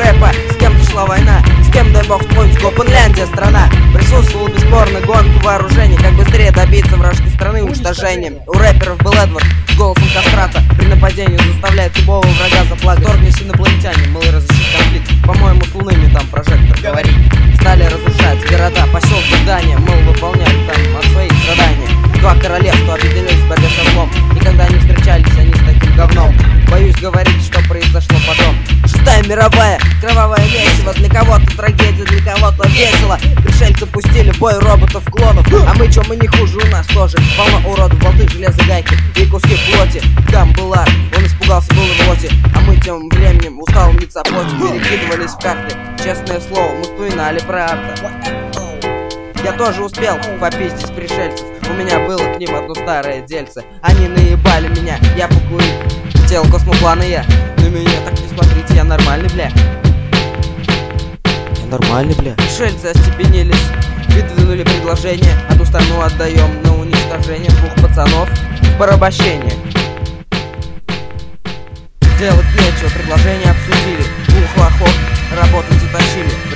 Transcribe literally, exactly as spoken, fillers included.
рэпа. С кем-то шла война, с кем, дай бог, твой Финляндия страна. Присутствовал бесспорно гонку вооружений, как быстрее добиться вражеской страны уничтожением. У рэперов был Эдвард с голосом кастрата. При нападении заставляет любого врага заплакать. Торгнись инопланетяне, мол, разрешить конфликт. По-моему, с лунными там прожектор говорит. Стали разрушать города, поселки, здания, мол, выполняют там от своих страданий. Два королевства объединились в борьбе со злом. Никогда не встречались они с таким говном. Боюсь говорить, что произошло потом. Шестая мировая, кровавая месиво. Для кого-то трагедия, для кого-то весело. Пришельцы пустили в бой роботов-клонов. А мы чё, мы не хуже, у нас тоже полно уродов, болты, железо, гайки и куски плоти. Гамбулар, он испугался, был в роте. А мы тем временем усталым лица плоти перекидывались в карты. Честное слово, мы вспоминали про арта. Я тоже успел попиздить пришельцев. У меня было к ним одно старое дельце. Они наебали меня, я покурил. Хотел космоплана я. На меня так не смотрите, я нормальный, бля. Я нормальный, бля. Пришельцы остепенились, выдвинули предложение. Одну страну отдаем на уничтожение двух пацанов в порабощение. Делать нечего, предложение обсудили. Двух лохов работать затащили.